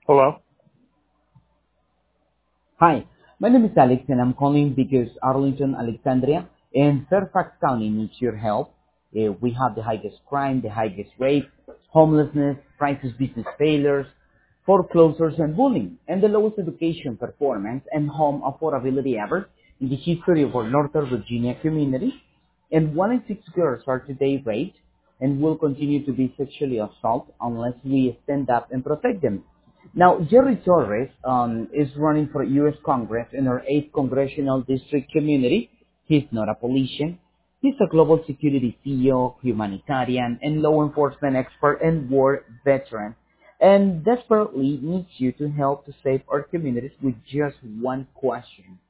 Hello? Hi, my name is Alex and I'm calling because Arlington, Alexandria, and Fairfax County needs your help. We have the highest crime, the highest rape, homelessness, crisis business failures, foreclosures and bullying, and the lowest education performance and home affordability ever in the history of our Northern Virginia community. And 1 in 6 girls are today raped and will continue to be sexually assaulted unless we stand up and protect them. Now, Jerry Torres is running for U.S. Congress in our 8th Congressional District community. He's not a politician. He's a global security CEO, humanitarian, and law enforcement expert and war veteran, and desperately needs you to help to save our communities with just one question.